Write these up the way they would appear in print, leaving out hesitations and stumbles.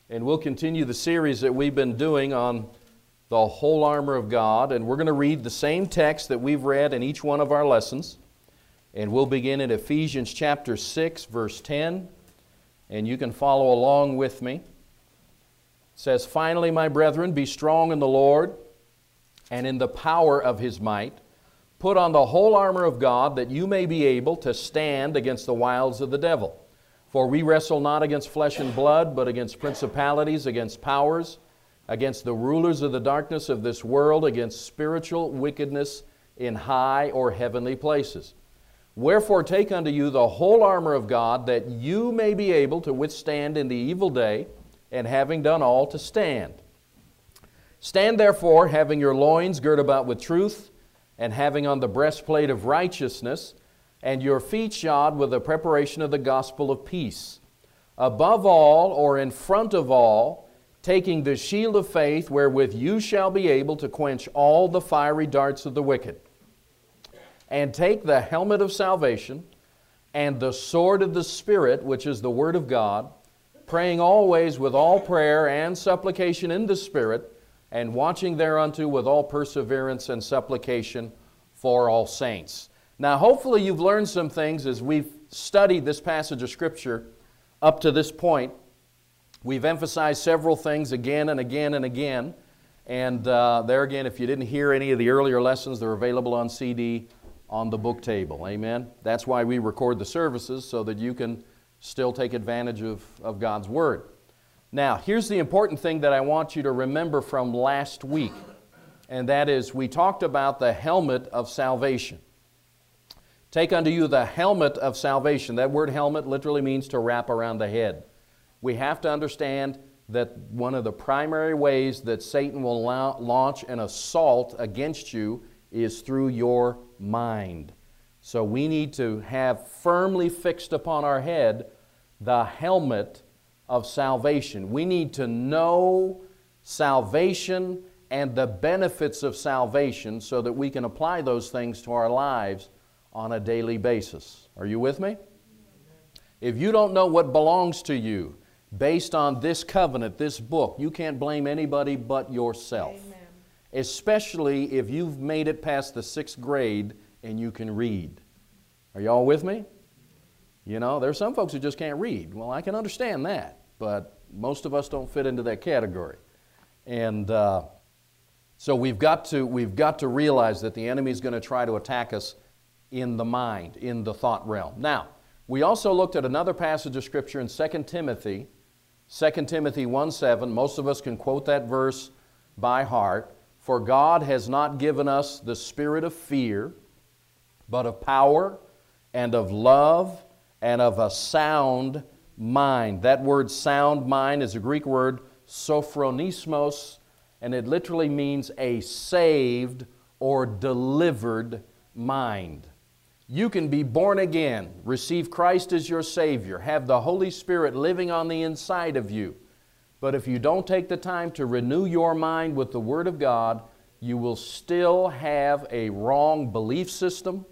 And we'll continue the series that we've been doing on the whole armor of God. And we're going to read the same text that we've read in each one of our lessons. And we'll begin in Ephesians chapter 6, verse 10. And you can follow along with me. It says, "Finally, my brethren, be strong in the Lord and in the power of His might. Put on the whole armor of God, that you may be able to stand against the wiles of the devil. For we wrestle not against flesh and blood, but against principalities, against powers, against the rulers of the darkness of this world, against spiritual wickedness in high or heavenly places. Wherefore take unto you the whole armor of God, that you may be able to withstand in the evil day, and having done all, to stand. Stand therefore, having your loins girt about with truth, and having on the breastplate of righteousness, and your feet shod with the preparation of the gospel of peace. Above all, or in front of all, taking the shield of faith, wherewith you shall be able to quench all the fiery darts of the wicked. And take the helmet of salvation, and the sword of the Spirit, which is the Word of God, praying always with all prayer and supplication in the Spirit, and watching thereunto with all perseverance and supplication for all saints." Now, hopefully you've learned some things as we've studied this passage of Scripture up to this point. We've emphasized several things again and again and again. And there again, if you didn't hear any of the earlier lessons, they're available on CD on the book table. Amen? That's why we record the services, so that you can still take advantage of God's Word. Now, here's the important thing that I want you to remember from last week, and that is we talked about the helmet of salvation. Take unto you the helmet of salvation. That word helmet literally means to wrap around the head. We have to understand that one of the primary ways that Satan will launch an assault against you is through your mind. So we need to have firmly fixed upon our head the helmet of salvation. We need to know salvation and the benefits of salvation so that we can apply those things to our lives on a daily basis. Are you with me? If you don't know what belongs to you based on this covenant, this book, you can't blame anybody but yourself. Amen. Especially if you've made it past the 6th grade and you can read. Are you all with me? You know, there's some folks who just can't read. Well, I can understand that, but most of us don't fit into that category. And so we've got to realize that the enemy is going to try to attack us in the mind, in the thought realm. Now, we also looked at another passage of Scripture in 2 Timothy 1:7. Most of us can quote that verse by heart. "For God has not given us the spirit of fear, but of power and of love and of a sound mind." That word sound mind is a Greek word, sophronismos, and it literally means a saved or delivered mind. You can be born again, receive Christ as your Savior, have the Holy Spirit living on the inside of you. But if you don't take the time to renew your mind with the Word of God, you will still have a wrong belief system,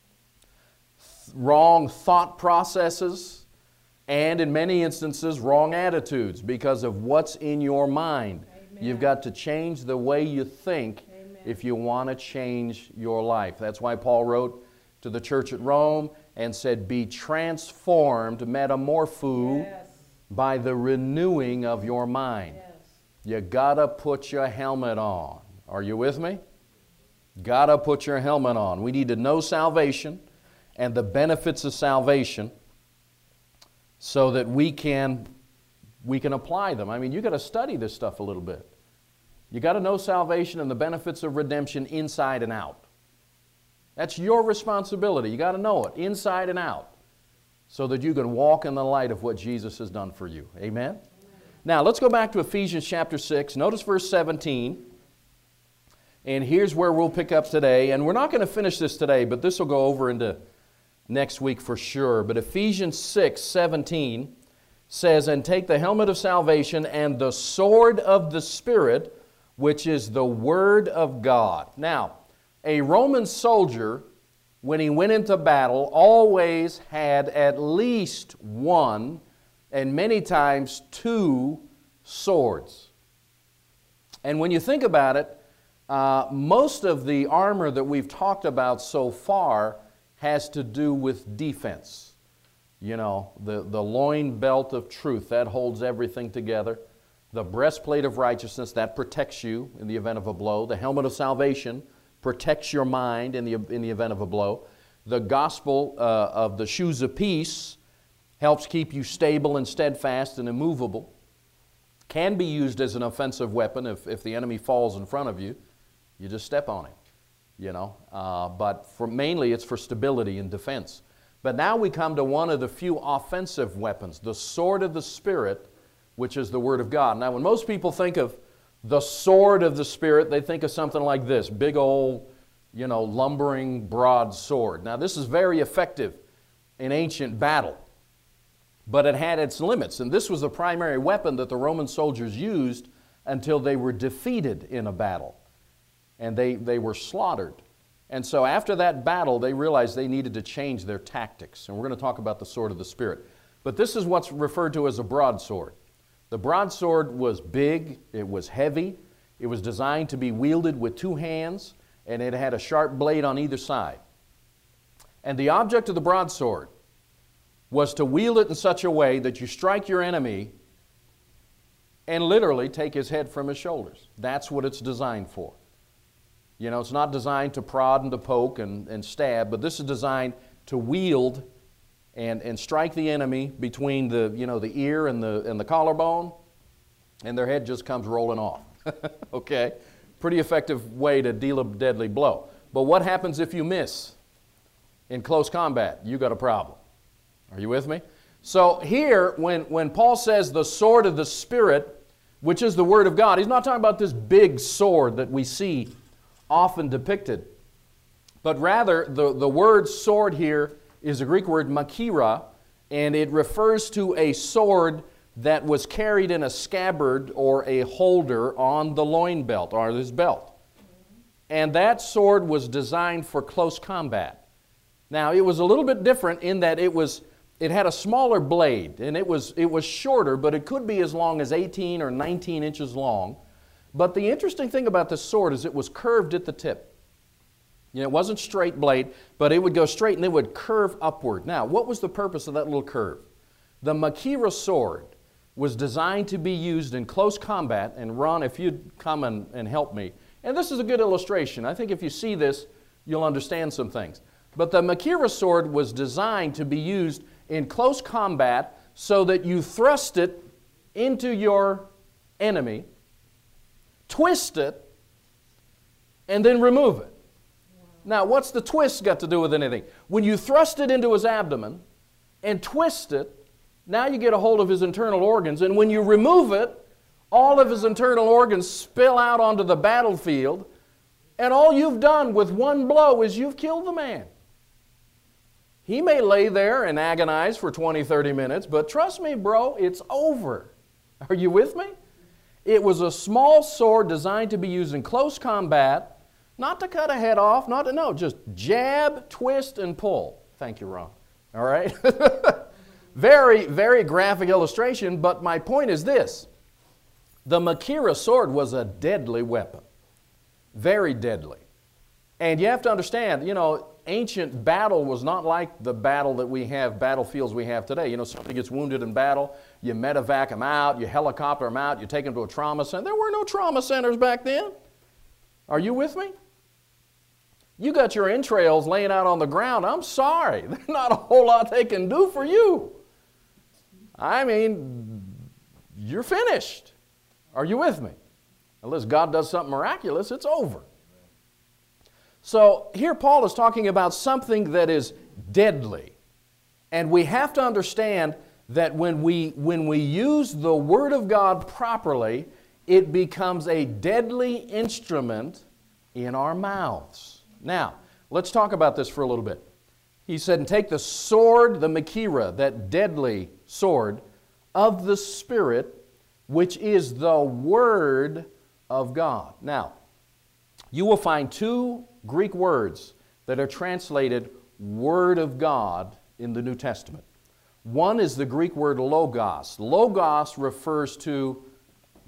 wrong thought processes, and in many instances, wrong attitudes because of what's in your mind. Amen. You've got to change the way you think. Amen. If you want to change your life. That's why Paul wrote to the church at Rome and said, "Be transformed, metamorpho, yes, by the renewing of your mind." Yes. You gotta put your helmet on. Are you with me? Gotta put your helmet on. We need to know salvation and the benefits of salvation so that we can apply them. I mean, you got to study this stuff a little bit. You got to know salvation and the benefits of redemption inside and out. That's your responsibility. You got to know it inside and out so that you can walk in the light of what Jesus has done for you. Amen? Amen. Now, let's go back to Ephesians chapter 6. Notice verse 17. And here's where we'll pick up today. And we're not going to finish this today, but this will go over into next week for sure. But Ephesians 6:17 says, "And take the helmet of salvation and the sword of the Spirit, which is the Word of God." Now, a Roman soldier, when he went into battle, always had at least one, and many times two, swords. And when you think about it, most of the armor that we've talked about so far has to do with defense. You know, the loin belt of truth, that holds everything together. The breastplate of righteousness, that protects you in the event of a blow. The helmet of salvation protects your mind in the event of a blow. The gospel of the shoes of peace helps keep you stable and steadfast and immovable. Can be used as an offensive weapon if the enemy falls in front of you. You just step on him, you know. But mainly it's for stability and defense. But now we come to one of the few offensive weapons, the sword of the Spirit, which is the Word of God. Now, when most people think of the sword of the Spirit, they think of something like this, big old, you know, lumbering, broad sword. Now, this is very effective in ancient battle, but it had its limits. And this was the primary weapon that the Roman soldiers used until they were defeated in a battle, and they were slaughtered. And so after that battle, they realized they needed to change their tactics. And we're going to talk about the sword of the Spirit. But this is what's referred to as a broadsword. The broadsword was big, it was heavy, it was designed to be wielded with two hands, and it had a sharp blade on either side. And the object of the broadsword was to wield it in such a way that you strike your enemy and literally take his head from his shoulders. That's what it's designed for. You know, it's not designed to prod and to poke and stab, but this is designed to wield and strike the enemy between the, you know, the ear and the collarbone, and their head just comes rolling off. Okay? Pretty effective way to deal a deadly blow. But what happens if you miss in close combat? You got a problem. Are you with me? So here, when Paul says the sword of the Spirit, which is the Word of God, he's not talking about this big sword that we see often depicted, but rather the word sword here is the Greek word makira, and it refers to a sword that was carried in a scabbard or a holder on the loin belt, or this belt. And that sword was designed for close combat. Now, it was a little bit different in that it had a smaller blade, and it was shorter, but it could be as long as 18 or 19 inches long. But the interesting thing about this sword is it was curved at the tip. You know, it wasn't straight blade, but it would go straight and it would curve upward. Now, what was the purpose of that little curve? The Makira sword was designed to be used in close combat, and Ron, if you'd come and help me, and this is a good illustration. I think if you see this, you'll understand some things. But the Makira sword was designed to be used in close combat so that you thrust it into your enemy, twist it, and then remove it. Now, what's the twist got to do with anything? When you thrust it into his abdomen and twist it, now you get a hold of his internal organs, and when you remove it, all of his internal organs spill out onto the battlefield, and all you've done with one blow is you've killed the man. He may lay there and agonize for 20, 30 minutes, but trust me, bro, it's over. Are you with me? It was a small sword designed to be used in close combat, not to cut a head off, just jab, twist, and pull. Thank you, Ron. All right? Very, very graphic illustration, but my point is this. The Makira sword was a deadly weapon. Very deadly. And you have to understand, you know, ancient battle was not like the battle that we have, battlefields we have today. You know, somebody gets wounded in battle, you medevac them out, you helicopter them out, you take them to a trauma center. There were no trauma centers back then. Are you with me? You got your entrails laying out on the ground. I'm sorry. There's not a whole lot they can do for you. I mean, you're finished. Are you with me? Unless God does something miraculous, it's over. So here Paul is talking about something that is deadly. And we have to understand that when we use the Word of God properly, it becomes a deadly instrument in our mouths. Now, let's talk about this for a little bit. He said, and take the sword, the Makira, that deadly sword of the Spirit, which is the Word of God. Now, you will find two Greek words that are translated Word of God in the New Testament. One is the Greek word logos. Logos refers to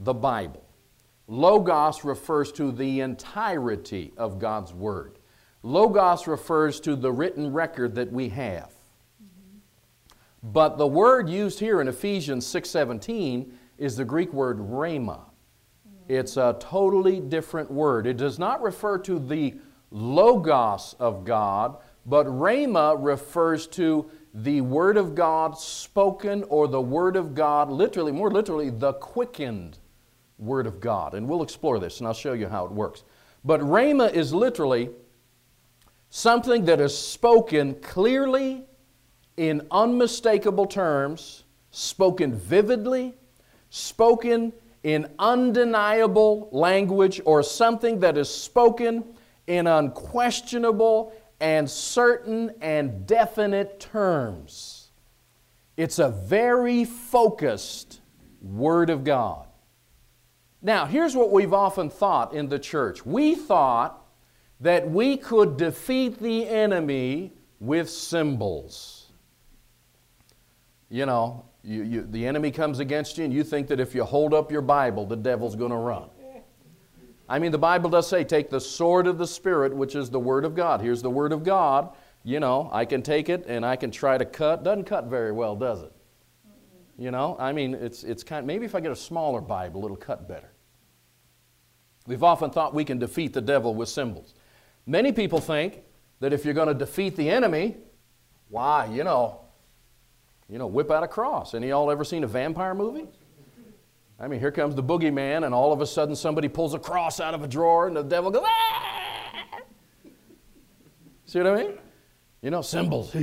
the Bible. Logos refers to the entirety of God's Word. Logos refers to the written record that we have. But the word used here in Ephesians 6:17 is the Greek word rhema. It's a totally different word. It does not refer to the Logos of God, but rhema refers to the Word of God spoken, or the Word of God, literally, more literally, the quickened Word of God. And we'll explore this, and I'll show you how it works. But rhema is literally something that is spoken clearly in unmistakable terms, spoken vividly, spoken in undeniable language, or something that is spoken in unquestionable and certain and definite terms. It's a very focused Word of God. Now, here's what we've often thought in the church. We thought that we could defeat the enemy with symbols. You know, the enemy comes against you and you think that if you hold up your Bible, the devil's going to run. I mean, the Bible does say, take the sword of the Spirit, which is the Word of God. Here's the Word of God. You know, I can take it and I can try to cut. Doesn't cut very well, does it? You know, I mean, it's kind of, maybe if I get a smaller Bible, it'll cut better. We've often thought we can defeat the devil with symbols. Many people think that if you're going to defeat the enemy, why, you know, whip out a cross. Any of y'all ever seen a vampire movie? I mean, here comes the boogeyman, and all of a sudden somebody pulls a cross out of a drawer, and the devil goes, ah! See what I mean? You know, symbols.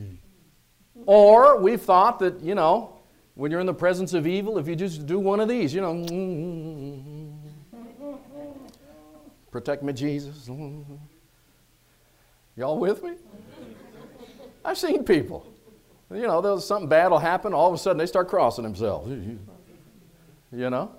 Or we've thought that, you know, when you're in the presence of evil, if you just do one of these, you know, protect me, Jesus. Y'all with me? I've seen people. You know, something bad will happen, all of a sudden they start crossing themselves. You know?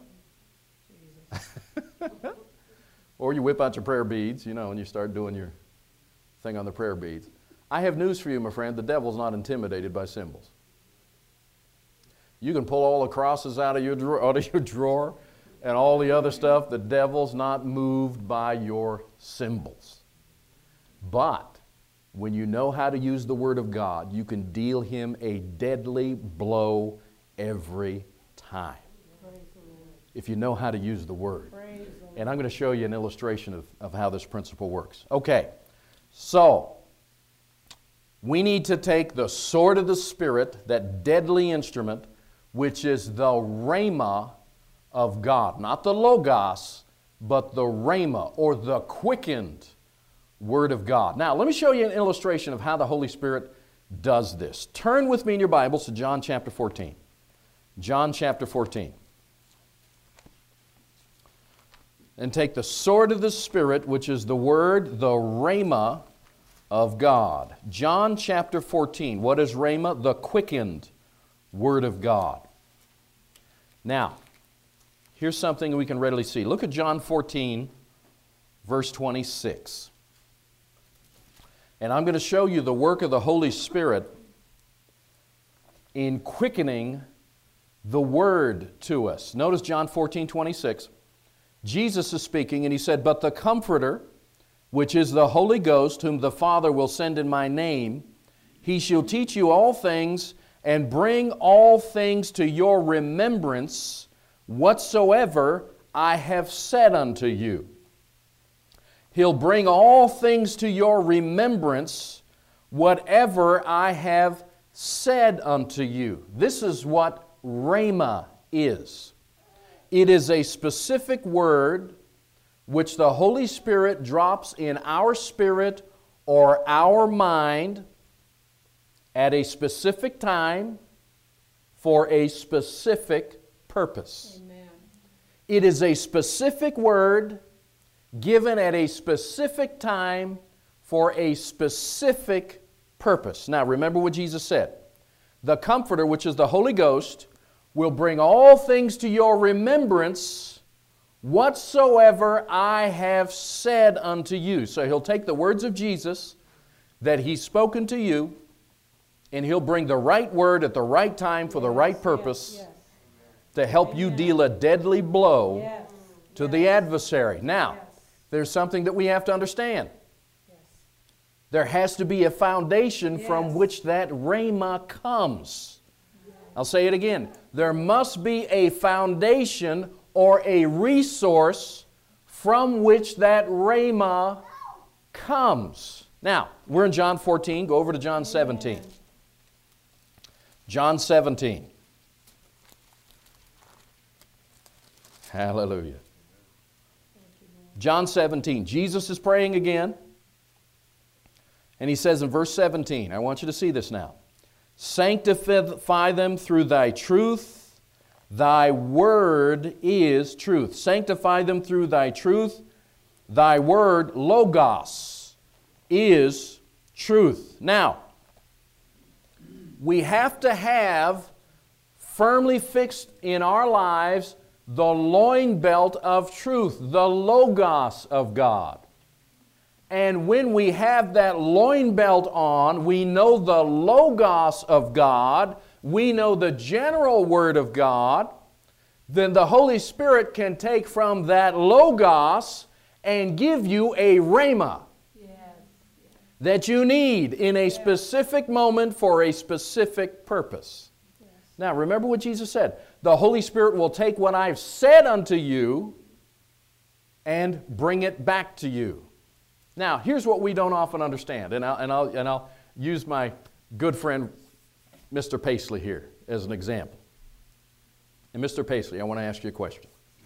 Or you whip out your prayer beads, you know, and you start doing your thing on the prayer beads. I have news for you, my friend. The devil's not intimidated by symbols. You can pull all the crosses out of your drawer and all the other stuff. The devil's not moved by your symbols. But when you know how to use the Word of God, you can deal him a deadly blow every time. If you know how to use the Word. And I'm going to show you an illustration of how this principle works. Okay, so we need to take the sword of the Spirit, that deadly instrument, which is the rhema of God. Not the logos, but the rhema, or the quickened Word of God. Now, let me show you an illustration of how the Holy Spirit does this. Turn with me in your Bibles to John chapter 14. John chapter 14. And take the sword of the Spirit, which is the Word, the rhema of God. John chapter 14. What is rhema? The quickened Word of God. Now, here's something we can readily see. Look at John 14, verse 26. And I'm going to show you the work of the Holy Spirit in quickening the Word to us. Notice John 14, 26. Jesus is speaking, and he said, "But the Comforter, which is the Holy Ghost, whom the Father will send in my name, he shall teach you all things, and bring all things to your remembrance, whatsoever I have said unto you." He'll bring all things to your remembrance, whatever I have said unto you. This is what rhema is. It is a specific word which the Holy Spirit drops in our spirit or our mind at a specific time for a specific purpose. Amen. It is a specific word given at a specific time for a specific purpose. Now, remember what Jesus said. The Comforter, which is the Holy Ghost, will bring all things to your remembrance, whatsoever I have said unto you. So He'll take the words of Jesus that He's spoken to you, and He'll bring the right word at the right time for the right purpose. Yes. to help you deal a deadly blow Yes. to the adversary. Now, Yes. there's something that we have to understand. Yes. There has to be a foundation from Yes. which that rhema comes. I'll say it again. There must be a foundation or a resource from which that rhema comes. Now, we're in John 14. Go over to John 17. Amen. John 17. Hallelujah. John 17. Jesus is praying again. And he says in verse 17, I want you to see this now. Sanctify them through thy truth. Thy word is truth. Sanctify them through thy truth. Thy word, logos, is truth. Now, we have to have firmly fixed in our lives the loin belt of truth, the logos of God. And when we have that loin belt on, we know the logos of God, we know the general word of God, then the Holy Spirit can take from that logos and give you a rhema Yes. that you need in a specific moment for a specific purpose. Yes. Now, remember what Jesus said. The Holy Spirit will take what I've said unto you and bring it back to you. Now, here's what we don't often understand, and I'll use my good friend Mr. Paisley here as an example. And Mr. Paisley, I want to ask you a question.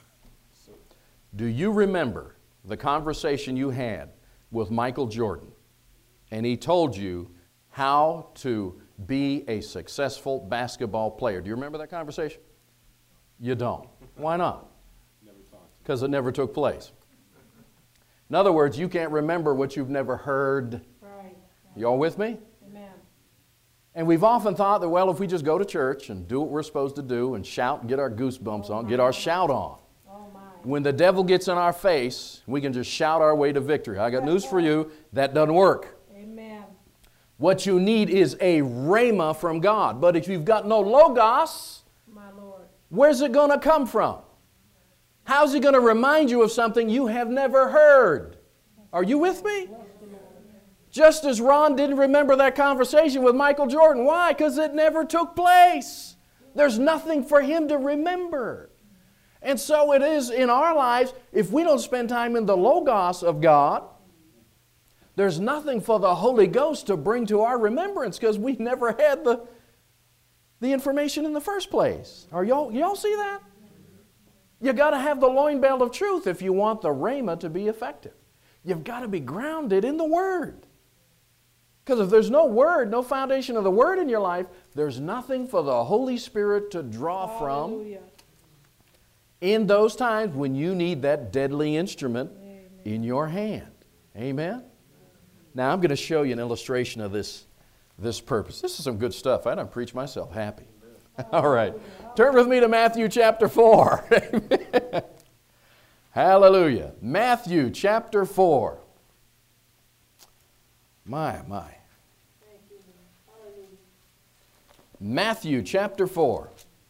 Do you remember the conversation you had with Michael Jordan, and he told you how to be a successful basketball player? Do you remember that conversation? You don't. Why not? Because it never took place. In other words, you can't remember what you've never heard. Right. You all with me? Amen. And we've often thought that, well, if we just go to church and do what we're supposed to do and shout and get our goosebumps on, get our shout on. Oh my. When the devil gets in our face, we can just shout our way to victory. I got news for you, that doesn't work. Amen. What you need is a rhema from God. But if you've got no logos, My Lord. where's it going to come from? How's he going to remind you of something you have never heard? Are you with me? Just as Ron didn't remember that conversation with Michael Jordan. Why? Because it never took place. There's nothing for him to remember. And so it is in our lives, if we don't spend time in the Logos of God, there's nothing for the Holy Ghost to bring to our remembrance because we never had the information in the first place. Y'all see that? You got to have the loin belt of truth if you want the rhema to be effective. You've got to be grounded in the Word. Because if there's no Word, no foundation of the Word in your life, there's nothing for the Holy Spirit to draw from Hallelujah. in those times when you need that deadly instrument Amen. in your hand. Amen? Now I'm going to show you an illustration of this purpose. This is some good stuff. I done preach myself happy. All right. Turn with me to Matthew chapter 4. Hallelujah. Matthew chapter 4. My. Matthew chapter 4.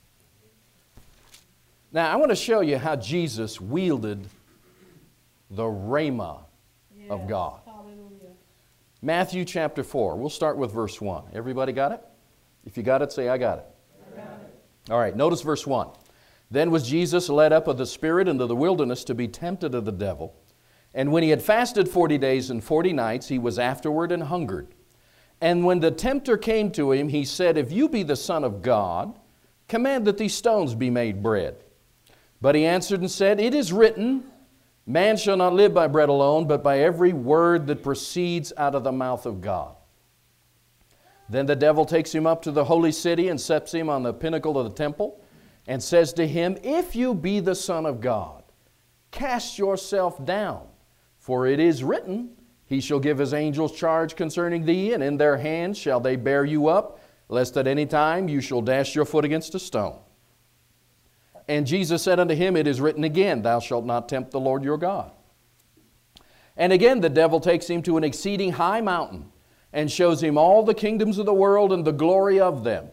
Now, I want to show you how Jesus wielded the rhema of Yes. God. Hallelujah. Matthew chapter 4. We'll start with verse 1. Everybody got it? If you got it, say, I got it. I got it. All right, notice verse 1. Then was Jesus led up of the Spirit into the wilderness to be tempted of the devil. And when he had fasted 40 days and 40 nights, he was afterward and hungered. And when the tempter came to him, he said, If you be the Son of God, command that these stones be made bread. But he answered and said, It is written, Man shall not live by bread alone, but by every word that proceeds out of the mouth of God. Then the devil takes him up to the holy city and sets him on the pinnacle of the temple and says to him, If you be the Son of God, cast yourself down, for it is written, He shall give His angels charge concerning thee, and in their hands shall they bear you up, lest at any time you shall dash your foot against a stone. And Jesus said unto him, It is written again, Thou shalt not tempt the Lord your God. And again the devil takes him to an exceeding high mountain, and shows him all the kingdoms of the world and the glory of them,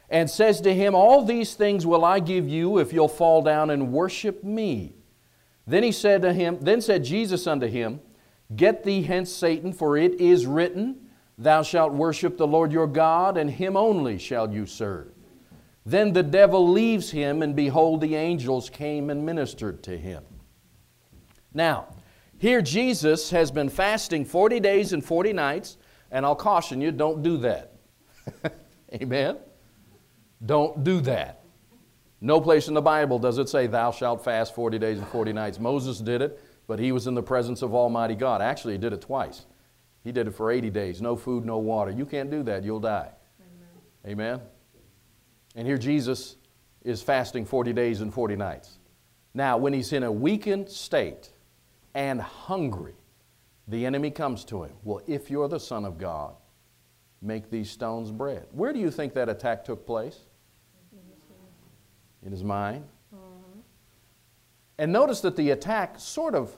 and says to him, all these things will I give you if you'll fall down and worship me. Then said Jesus unto him, Get thee hence, Satan, for it is written, Thou shalt worship the Lord your God, and Him only shall you serve. Then the devil leaves him, and behold, the angels came and ministered to him. Now, here Jesus has been fasting 40 days and 40 nights, and I'll caution you, don't do that. Amen? Don't do that. No place in the Bible does it say, Thou shalt fast 40 days and 40 nights. Moses did it, but he was in the presence of Almighty God. Actually, he did it twice. He did it for 80 days, no food, no water. You can't do that, you'll die. Amen? Amen? And here Jesus is fasting 40 days and 40 nights. Now, when he's in a weakened state and hungry, the enemy comes to him. Well, if you're the Son of God, make these stones bread. Where do you think that attack took place? In his mind. And notice that the attack sort of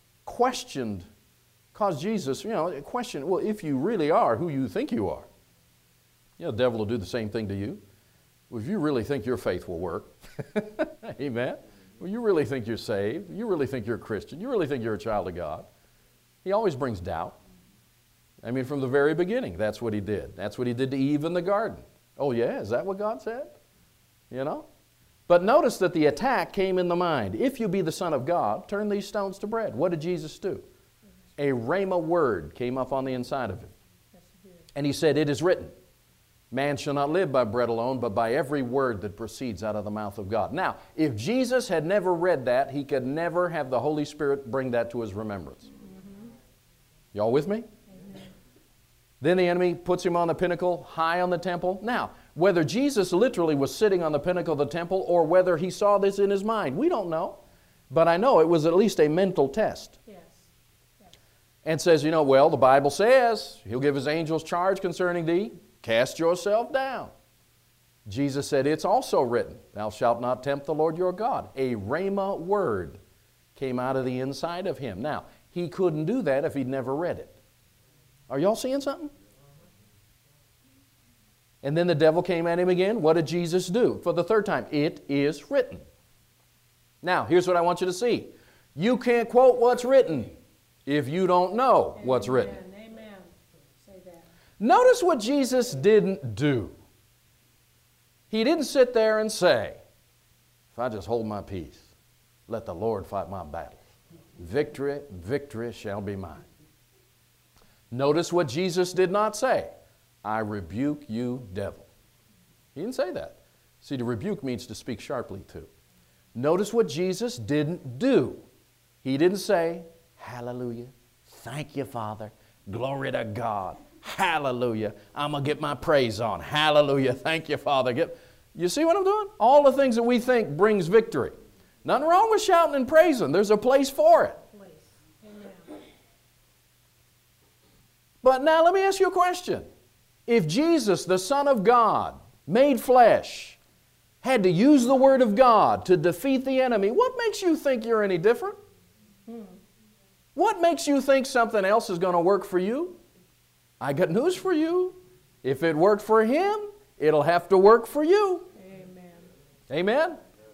caused Jesus, question, well, if you really are who you think you are, the devil will do the same thing to you. Well, if you really think your faith will work, amen, well, you really think you're saved, you really think you're a Christian, you really think you're a child of God, he always brings doubt. I mean, from the very beginning, that's what he did. That's what he did to Eve in the garden. Oh yeah, is that what God said? But notice that the attack came in the mind. If you be the Son of God, turn these stones to bread. What did Jesus do? A rhema word came up on the inside of him. And he said, It is written, Man shall not live by bread alone, but by every word that proceeds out of the mouth of God. Now, if Jesus had never read that, he could never have the Holy Spirit bring that to his remembrance. Y'all with me? Then the enemy puts him on the pinnacle, high on the temple. Now, whether Jesus literally was sitting on the pinnacle of the temple or whether he saw this in his mind, we don't know. But I know it was at least a mental test. Yes. And says, well, the Bible says, He'll give His angels charge concerning thee. Cast yourself down. Jesus said, It's also written, Thou shalt not tempt the Lord your God. A rhema word came out of the inside of him. Now, he couldn't do that if he'd never read it. Are y'all seeing something? And then the devil came at him again. What did Jesus do? For the third time, it is written. Now, here's what I want you to see. You can't quote what's written if you don't know what's written. Amen. Say that. Notice what Jesus didn't do. He didn't sit there and say, if I just hold my peace, let the Lord fight my battles. Victory, victory shall be mine. Notice what Jesus did not say. I rebuke you, devil. He didn't say that. See, to rebuke means to speak sharply to. Notice what Jesus didn't do. He didn't say, hallelujah, thank you, Father, glory to God, hallelujah, I'm going to get my praise on, hallelujah, thank you, Father. You see what I'm doing? All the things that we think brings victory. Nothing wrong with shouting and praising. There's a place for it. But now let me ask you a question. If Jesus, the Son of God, made flesh, had to use the Word of God to defeat the enemy, what makes you think you're any different? What makes you think something else is going to work for you? I got news for you. If it worked for Him, it'll have to work for you. Amen. Amen?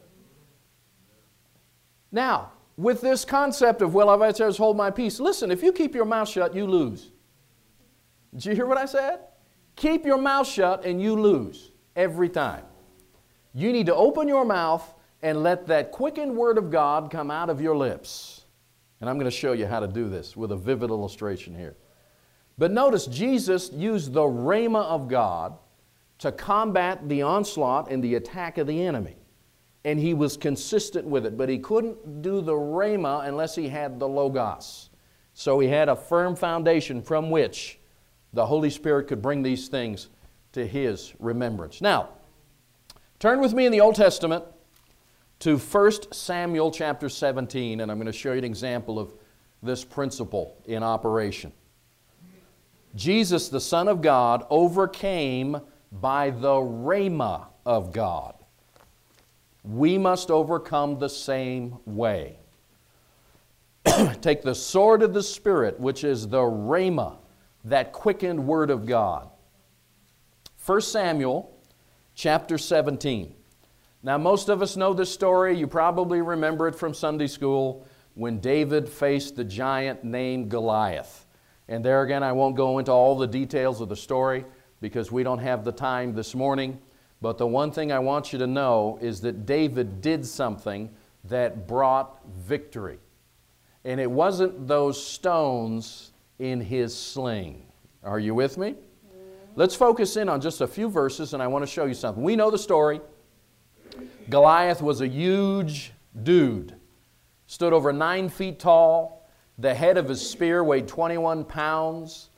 Now, with this concept of, well, if I just hold my peace, listen, if you keep your mouth shut, you lose. Did you hear what I said? Keep your mouth shut and you lose every time. You need to open your mouth and let that quickened Word of God come out of your lips. And I'm going to show you how to do this with a vivid illustration here. But notice Jesus used the rhema of God to combat the onslaught and the attack of the enemy. And He was consistent with it. But He couldn't do the rhema unless He had the logos. So He had a firm foundation from which the Holy Spirit could bring these things to His remembrance. Now, turn with me in the Old Testament to 1 Samuel chapter 17, and I'm going to show you an example of this principle in operation. Jesus, the Son of God, overcame by the rhema of God. We must overcome the same way. Take the sword of the Spirit, which is the rhema, that quickened Word of God. 1 Samuel chapter 17. Now, most of us know this story. You probably remember it from Sunday school when David faced the giant named Goliath. And there again, I won't go into all the details of the story because we don't have the time this morning. But the one thing I want you to know is that David did something that brought victory. And it wasn't those stones in his sling. Are you with me? Let's focus in on just a few verses, and I want to show you something. We know the story. Goliath was a huge dude. Stood over 9 feet tall. The head of his spear weighed 21 pounds.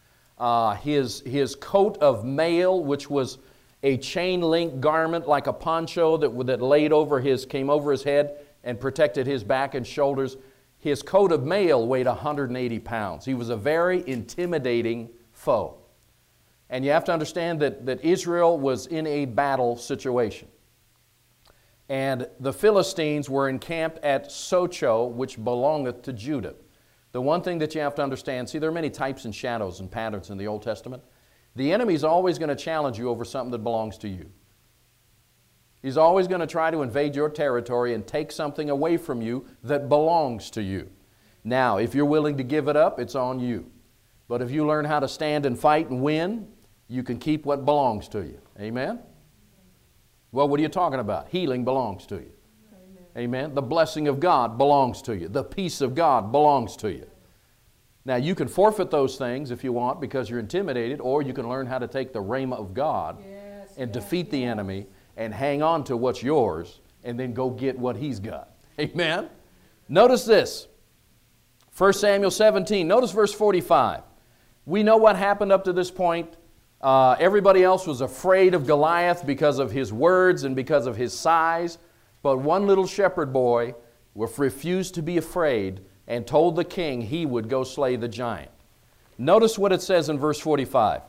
His coat of mail, which was a chain-link garment like a poncho that came over his head and protected his back and shoulders. His coat of mail weighed 180 pounds. He was a very intimidating foe. And you have to understand that Israel was in a battle situation. And the Philistines were encamped at Socho, which belongeth to Judah. The one thing that you have to understand, see, there are many types and shadows and patterns in the Old Testament. The enemy's always going to challenge you over something that belongs to you. He's always going to try to invade your territory and take something away from you that belongs to you. Now, if you're willing to give it up, it's on you. But if you learn how to stand and fight and win, you can keep what belongs to you. Amen? Well, what are you talking about? Healing belongs to you. Amen? The blessing of God belongs to you. The peace of God belongs to you. Now, you can forfeit those things if you want because you're intimidated, or you can learn how to take the rhema of God and defeat the enemy and hang on to what's yours and then go get what he's got. Amen? Notice this. 1 Samuel 17. Notice verse 45. We know what happened up to this point. Everybody else was afraid of Goliath because of his words and because of his size. But one little shepherd boy refused to be afraid and told the king he would go slay the giant. Notice what it says in verse 45.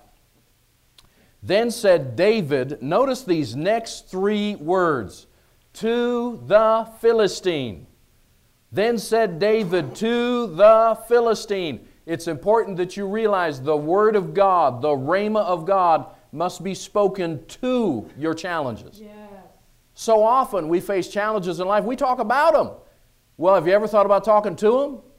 Then said David, notice these next 3 words, to the Philistine. Then said David to the Philistine. It's important that you realize the Word of God, the Rhema of God, must be spoken to your challenges. Yes. So often we face challenges in life, we talk about them. Well, have you ever thought about talking to them? Have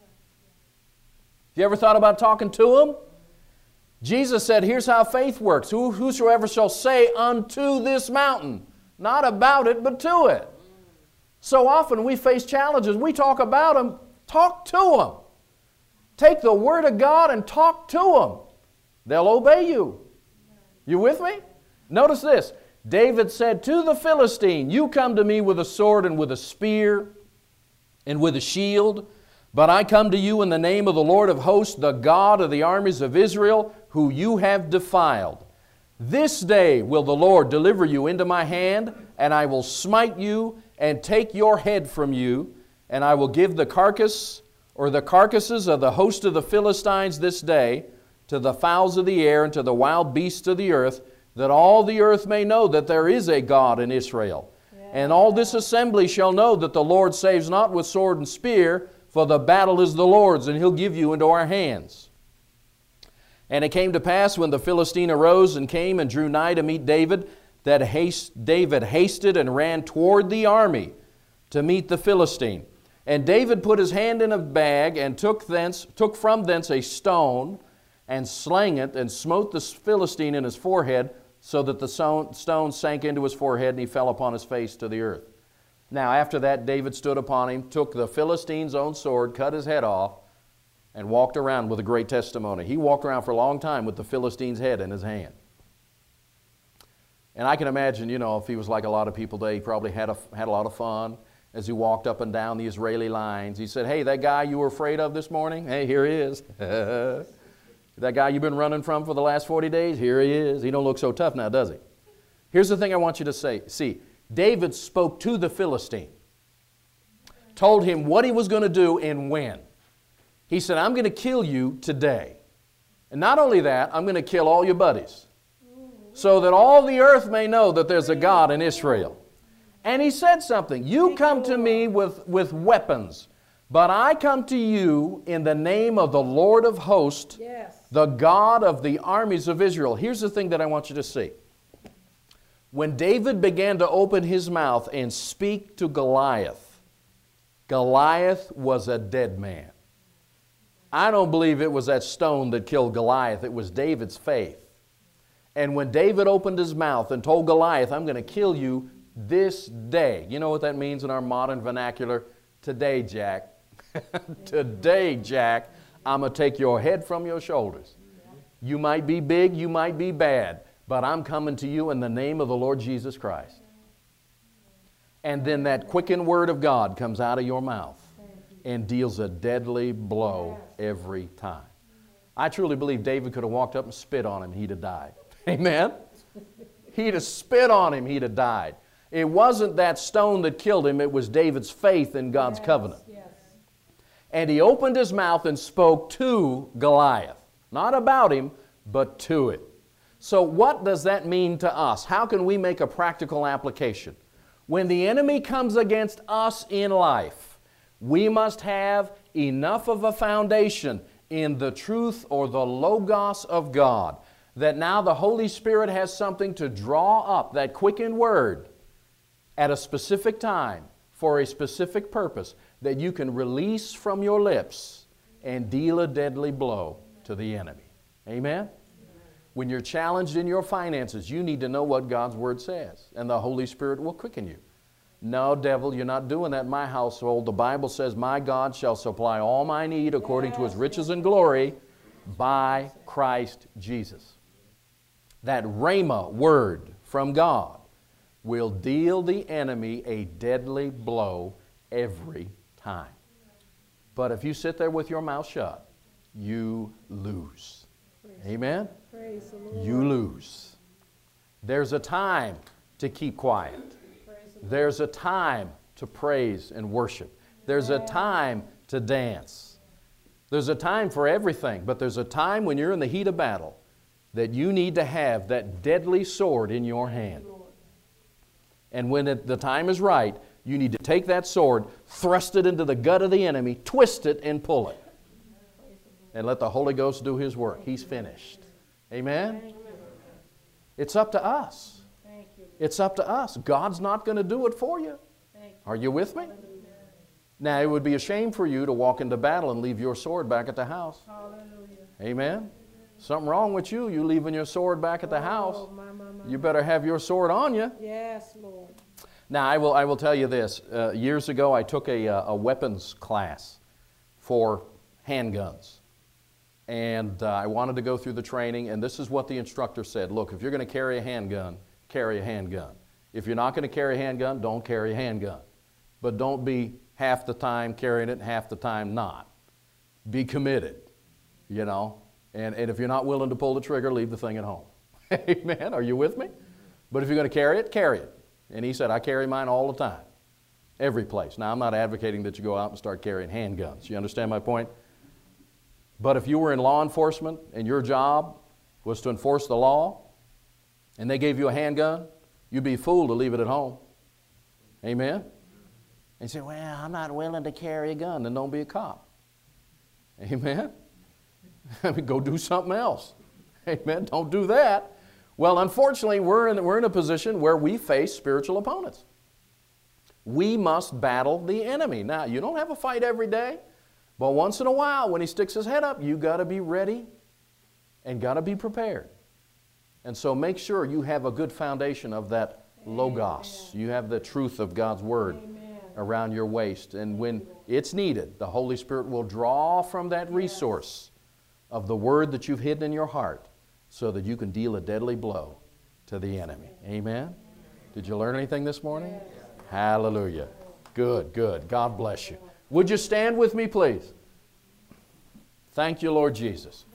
you ever thought about talking to them? Jesus said, here's how faith works. Whosoever shall say unto this mountain, not about it, but to it. So often we face challenges. We talk about them. Talk to them. Take the Word of God and talk to them. They'll obey you. You with me? Notice this. David said to the Philistine, you come to me with a sword and with a spear and with a shield, but I come to you in the name of the Lord of hosts, the God of the armies of Israel, who you have defiled. This day will the Lord deliver you into my hand, and I will smite you and take your head from you, and I will give the carcass or the carcasses of the host of the Philistines this day to the fowls of the air and to the wild beasts of the earth, that all the earth may know that there is a God in Israel. Yeah. And all this assembly shall know that the Lord saves not with sword and spear, for the battle is the Lord's, and He'll give you into our hands. And it came to pass when the Philistine arose and came and drew nigh to meet David, that David hasted and ran toward the army to meet the Philistine. And David put his hand in a bag and took from thence a stone and slang it and smote the Philistine in his forehead, so that the stone sank into his forehead and he fell upon his face to the earth. Now after that David stood upon him, took the Philistine's own sword, cut his head off, and walked around with a great testimony. He walked around for a long time with the Philistine's head in his hand. And I can imagine, if he was like a lot of people today, he probably had a lot of fun as he walked up and down the Israeli lines. He said, hey, that guy you were afraid of this morning, hey, here he is. That guy you've been running from for the last 40 days, here he is. He don't look so tough now, does he? Here's the thing I want you to see. David spoke to the Philistine, told him what he was going to do and when. He said, I'm going to kill you today. And not only that, I'm going to kill all your buddies, so that all the earth may know that there's a God in Israel. And he said something. You come to me with weapons, but I come to you in the name of the Lord of hosts, the God of the armies of Israel. Here's the thing that I want you to see. When David began to open his mouth and speak to Goliath, Goliath was a dead man. I don't believe it was that stone that killed Goliath. It was David's faith. And when David opened his mouth and told Goliath, I'm going to kill you this day. You know what that means in our modern vernacular? Today, Jack. Today, Jack, I'm going to take your head from your shoulders. You might be big, you might be bad, but I'm coming to you in the name of the Lord Jesus Christ. And then that quickened word of God comes out of your mouth and deals a deadly blow every time. I truly believe David could have walked up and spit on him, he'd have died. Amen? He'd have spit on him, he'd have died. It wasn't that stone that killed him, it was David's faith in God's covenant. And he opened his mouth and spoke to Goliath. Not about him, but to it. So what does that mean to us? How can we make a practical application? When the enemy comes against us in life, we must have enough of a foundation in the truth or the Logos of God that now the Holy Spirit has something to draw up that quickened word at a specific time for a specific purpose that you can release from your lips and deal a deadly blow to the enemy. Amen? When you're challenged in your finances, you need to know what God's Word says, and the Holy Spirit will quicken you. No, devil, you're not doing that in my household. The Bible says, my God shall supply all my need according to His riches and glory by Christ Jesus. That Rhema word from God will deal the enemy a deadly blow every time. But if you sit there with your mouth shut, you lose. Amen? Praise the Lord. You lose. There's a time to keep quiet. There's a time to praise and worship. There's a time to dance. There's a time for everything, but there's a time when you're in the heat of battle that you need to have that deadly sword in your hand. And when the time is right, you need to take that sword, thrust it into the gut of the enemy, twist it, and pull it. And let the Holy Ghost do His work. He's finished. Amen? It's up to us. It's up to us. God's not going to do it for you. Are you with me? Now, it would be a shame for you to walk into battle and leave your sword back at the house. Amen? Something wrong with you. You leaving your sword back at the house. You better have your sword on you. Yes, Lord. Now, I will tell you this. Years ago, I took a weapons class for handguns. And I wanted to go through the training, and this is what the instructor said. Look, if you're going to carry a handgun, carry a handgun. If you're not going to carry a handgun, don't carry a handgun. But don't be half the time carrying it, half the time not. Be committed, you know. And if you're not willing to pull the trigger, leave the thing at home. Amen? Are you with me? But if you're going to carry it, carry it. And he said, I carry mine all the time. Every place. Now, I'm not advocating that you go out and start carrying handguns. You understand my point? But if you were in law enforcement and your job was to enforce the law and they gave you a handgun, you'd be a fool to leave it at home. Amen? And you say, well, I'm not willing to carry a gun. Then don't be a cop. Amen? I mean, go do something else. Amen? Don't do that. Well, unfortunately, we're in a position where we face spiritual opponents. We must battle the enemy. Now, you don't have a fight every day. But once in a while, when he sticks his head up, you got to be ready and got to be prepared. And so make sure you have a good foundation of that Logos. You have the truth of God's Word around your waist. And when it's needed, the Holy Spirit will draw from that resource of the Word that you've hidden in your heart so that you can deal a deadly blow to the enemy. Amen? Did you learn anything this morning? Hallelujah. Good, good. God bless you. Would you stand with me, please? Thank you, Lord Jesus.